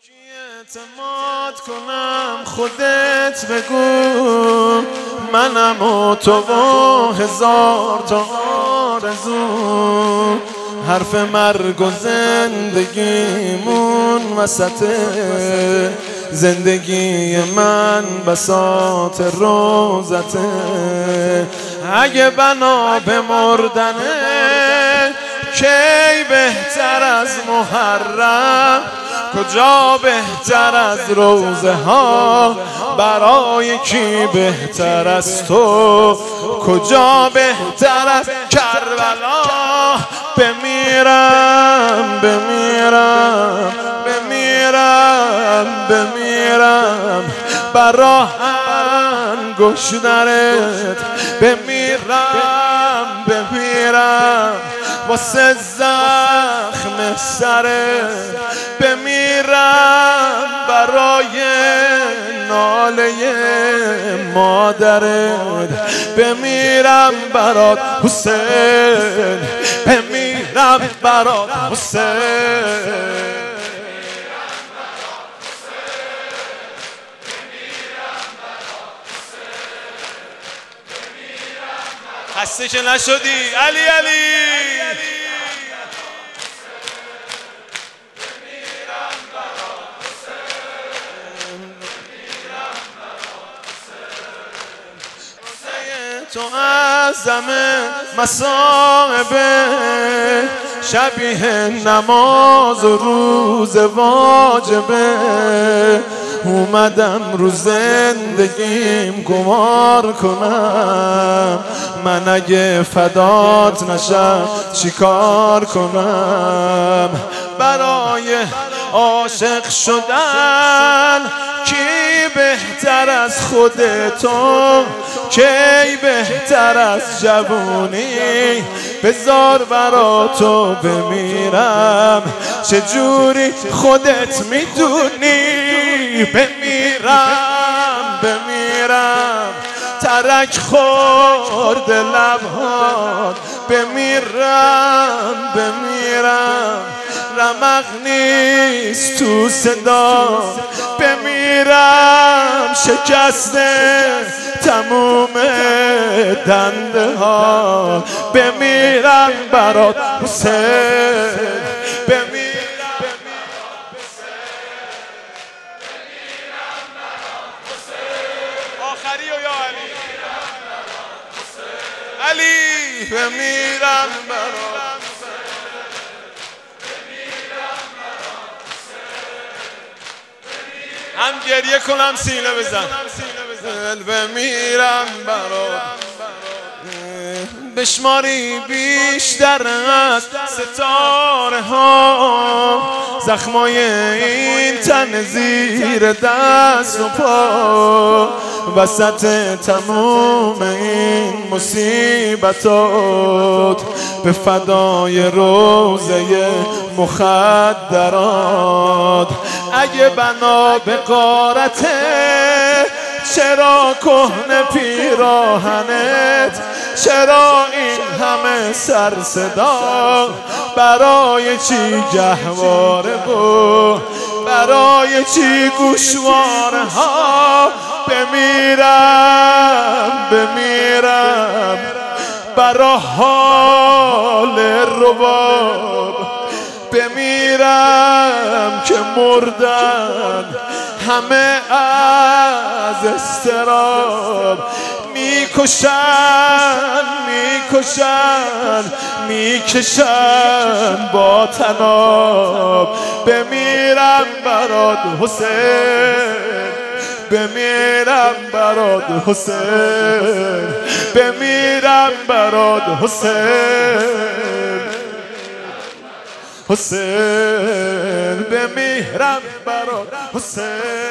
اعتماد کنم خودت بگو، منم و تو و هزار تا آرزو. حرف مرگ و زندگیمون وسط زندگی من بساط روزته. اگه بنا به مردنه کی بهتر از محرم، کجا بهتر از روزه ها، برای کی بهتر از تو، کجا بهتر از کربلا. بمیرم بمیرم بمیرم بمیرم برا انگشترت، بمیرم بمیرم واسه زخم سرت، بمیرم برای ناله مادرت، بمیرم برات حسین، بمیرم برات حسین. خسته که نشدی علی علی. تو اعظم مصائبه، شبیه نماز و روز واجبه. اومدم رو زندگیم گمار کنم، من اگه فدات نشم چیکار کنم؟ برای عاشق شدن کی بهتر از خودتو، کی بهتر از جوونی؟ بذار برا تو بمیرم، چجوری خودت میدونی؟ بمیرم بمیرم ترک خورد لبهات، بمیرم بمیرم رمق نیست تو صدا، بمیرم شکسته تموم دنده ها، بمیرم برات حسین، بمیرم آخری و یا علی علی، بمیرم برات هم گریه کنم سینه بزن، بمیرم برات. بشماری بیشتر از ستاره ها، زخمای این تن زیر دست و پا، وسط تموم این مصیبتات، به فدای روزه مخدرات. اگه بنا به غارته چرا کهنه پیراهنت، چرا این همه سر صدا؟ برای چی گهواره و برای چی گوشواره ها؟ بمیرم بمیرم برا حال رباب، بمیرم که مردن همه از استراب، میکشن میکشن میکشن با تناب. بمیرم برات حسین، بمیرم برات حسین، بمیرم برات حسین، حسین بمیرم برات حسین.